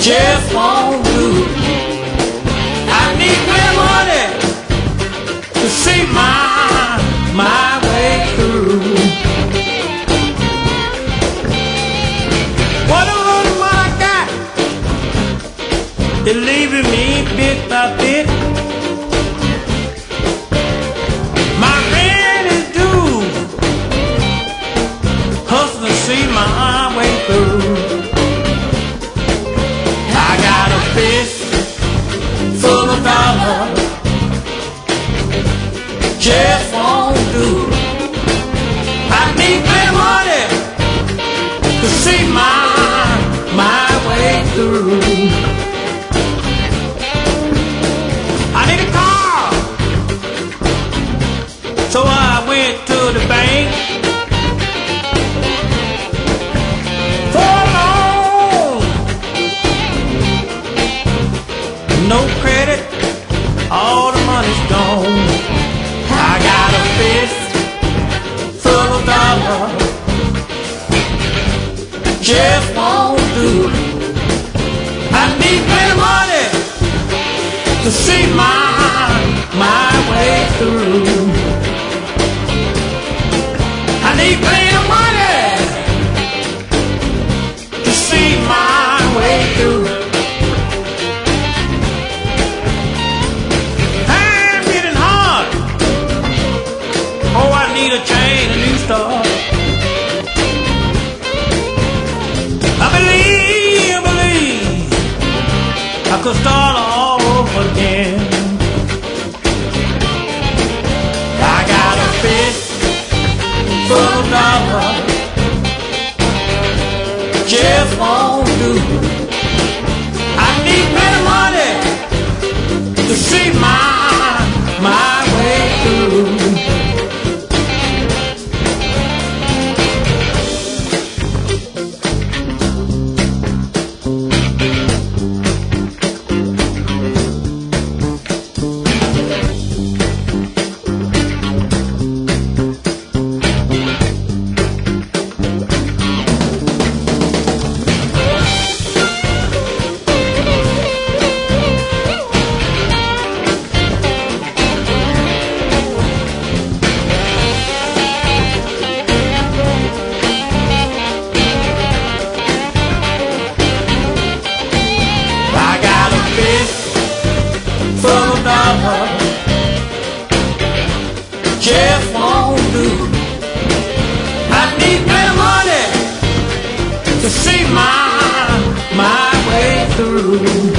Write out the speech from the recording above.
just won't do. I need plenty money to see my way through. Whatever I got is leaving me bit by bit. My rent is due, hustling to see my way through. I got a fist full of dollars, just won't do. I need plenty money to see my way through. I need a car, so I went to the bank for a loan. No credit, all the money's gone. I got a fist full of dollars, just won't do. I need plenty money to see my way through. I need plenty money to see my way through. Time's getting hard. Oh, I need a change, a new start. I believe I could start all over again. I got a fist full of dollars, just won't do. I need plenty money to see my way through. Just won't do. I need plenty money to see my way through.